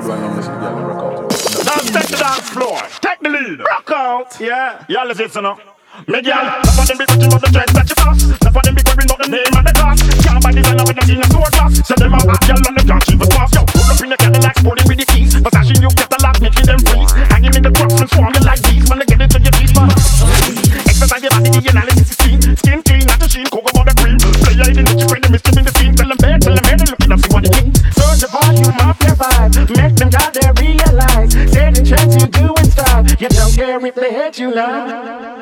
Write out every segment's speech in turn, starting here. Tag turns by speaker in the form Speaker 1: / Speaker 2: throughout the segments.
Speaker 1: blind and miss the girl and rock out.
Speaker 2: Dance, take the dance floor. Take the lead. Rock out. Yeah. Y'all listen now. Me girl, enough of them be talking about the dreads that you pass. Enough of them be worrying about the name and the class. Can't buy designer with nothing in store class. Say them a hot girl and they can't keep it fast. Yo, pull up in the Cadillac, sporting with the keys. Versace, you get a lot, making them freeze. Hanging in the trucks and swarming like these. Man, they get it to your teeth, man. Exercise your body, the analysis is seen. Skin clean, not a sheen, cocoa butter cream. Play your identity, spread the mischief in the scene. Tell them bad, they look it up, see what it means.
Speaker 3: Search the volume of your vibe. Make them got there realize. Say the trends you do in style. You don't care if they hate you now.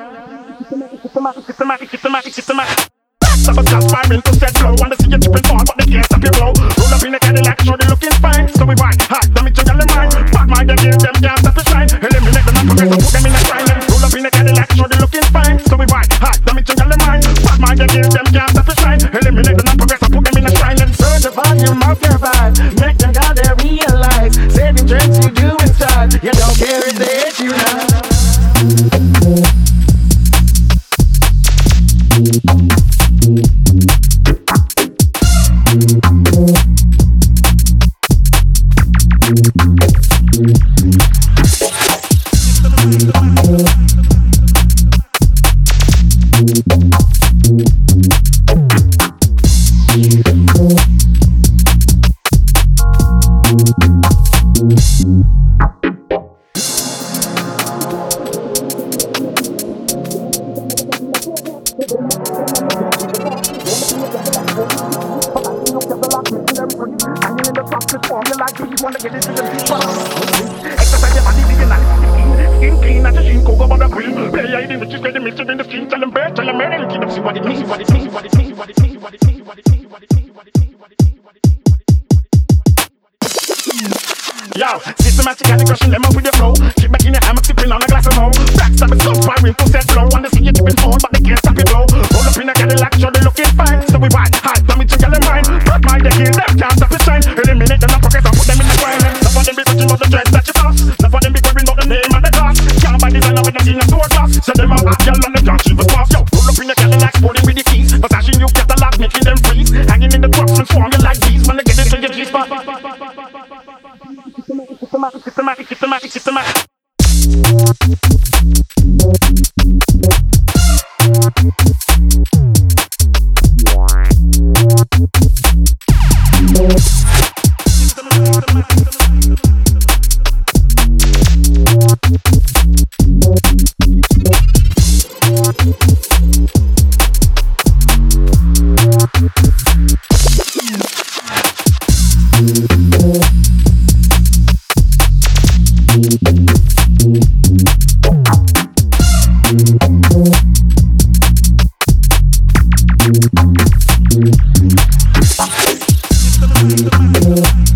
Speaker 2: Systematic. Some cars firing to set flow. Wanna see you tripping forward, but they can't stop your flow. Roll up in a Cadillac, sure they looking fine. So we ride hard, damage to your mind. Bad mind, they give them can't stop the shine. Eliminate them and progress, put them in a silence. Roll up in a Cadillac, sure they looking fine. So we ride hard, damage to your mind. Bad mind, they give them can't stop the shine. Eliminate them and progress, put them in a silence.
Speaker 3: Turn the volume of your vibe. Make them got there realize. Saving trends you do in style. You don't care if they hate you now.
Speaker 2: Yo, systematically crushing them up with the flow. Keep back in your hammock, sipping on a glass of more. Backstab is so firing to set flow. Wanna see you tripping forward, but they can't stop it low. Roll up in a Cadillac, sure they looking fine. So we ride hard, damage to your mind. Bad mind, they kill them, can't stop the shine. Eliminate them and progress and put them in the grind. Enough of them be talking about the dreads that you pass. Enough of them be worrying about the name and the class. Can't buy designer with nothing in store class. Say them a hot girl and they can't keep it fast. Yo, roll up in a Cadillac, sporting with the keys. Versace, you get a lot, making them freeze. Hanging in the trucks and swarming like these. Man, they get it to your G-spot. Systematic.
Speaker 3: Systematic.